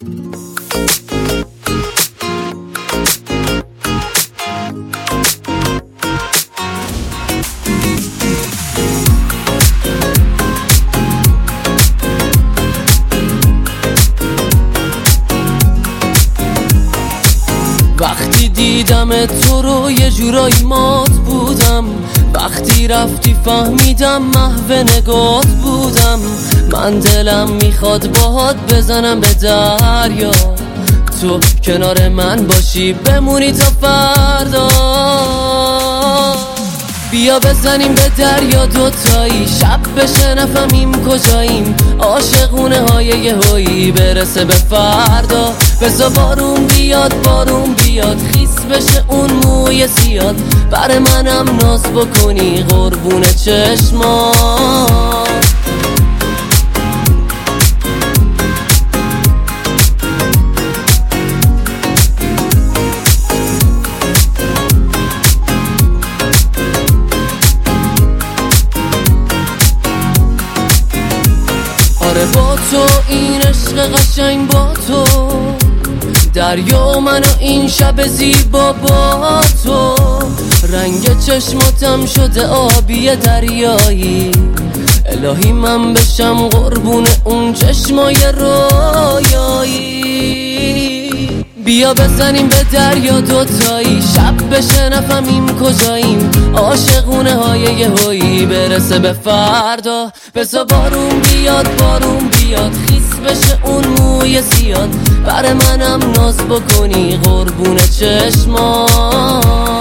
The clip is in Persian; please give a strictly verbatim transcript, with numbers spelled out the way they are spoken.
وقتی دیدم تو رو یه جورایی مات بودم، وقتی رفتی فهمیدم محو نگات بودم. من دلم میخواد باهات بزنم به دریا، تو کنار من باشی بمونی تا فردا. بیا بزنیم به دریا دوتایی، شب بشه نفهمیم کجاییم، عاشقونه های یهویی برسه به فردا. بزا بارون بیاد بارون بیاد، خیس بشه اون موی سیاد، بر منم ناز بکنی قربون چشمات. آره با تو این عشق قشنگ، با تو دریا من و این شب زیبا، با تو رنگ چشماتم شده آبی دریایی. الهی من بشم قربون اون چشمای رویایی. بیا بزنیم به دریا دوتایی، شب بشه نفهمیم کجاییم، عاشقونه های یهویی برسه به فردا. بزا بارون بیاد بارون بیاد، خیس بشه اون موی سیاد، بر منم ناز بکنی قربون چشمات.